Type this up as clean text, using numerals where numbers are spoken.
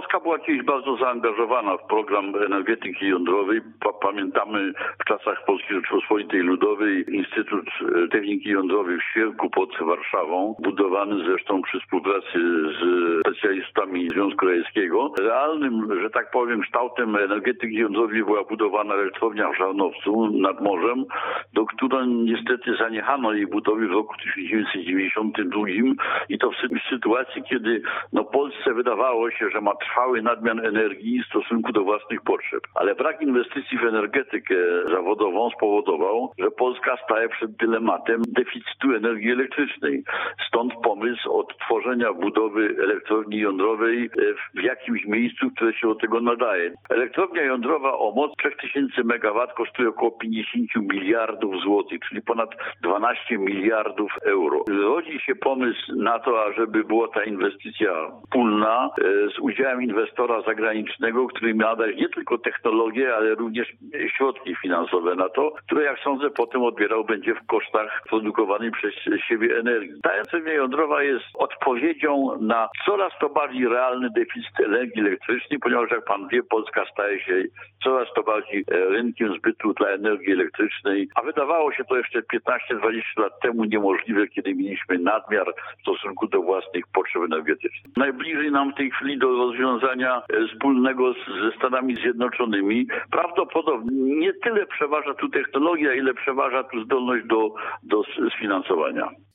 Polska była kiedyś bardzo zaangażowana w program energetyki jądrowej. Pamiętamy w czasach Polskiej Rzeczypospolitej Ludowej Instytut Techniki Jądrowej w Świerku pod Warszawą, budowany zresztą przy współpracy z specjalistami Związku Radzieckiego. Realnym, że tak powiem, kształtem energetyki jądrowej była budowana elektrownia w Żarnowcu nad morzem, do której niestety zaniechano jej budowy w roku 1992 i to w sytuacji, kiedy Polsce wydawało się, że ma trwały nadmiar energii w stosunku do własnych potrzeb. Ale brak inwestycji w energetykę zawodową spowodował, że Polska staje przed dylematem deficytu energii elektrycznej. Stąd pomysł odtworzenia budowy elektrowni jądrowej w jakimś miejscu, które się do tego nadaje. Elektrownia jądrowa o mocy 3000 MW kosztuje około 50 miliardów złotych, czyli ponad 12 miliardów euro. Rodzi się pomysł na to, ażeby była ta inwestycja wspólna z udziałem inwestora zagranicznego, który ma dać nie tylko technologię, ale również środki finansowe na to, które jak sądzę potem odbierał będzie w kosztach produkowanej przez siebie energii. Ta elektrownia jądrowa jest odpowiedzią na coraz to bardziej realny deficyt energii elektrycznej, ponieważ jak pan wie, Polska staje się coraz to bardziej rynkiem zbytu dla energii elektrycznej, a wydawało się to jeszcze 15-20 lat temu niemożliwe, kiedy mieliśmy nadmiar w stosunku do własnych potrzeb energetycznych. Najbliżej nam w tej chwili do rozwiązania wspólnego ze Stanami Zjednoczonymi. Prawdopodobnie nie tyle przeważa tu technologia, ile przeważa tu zdolność do sfinansowania.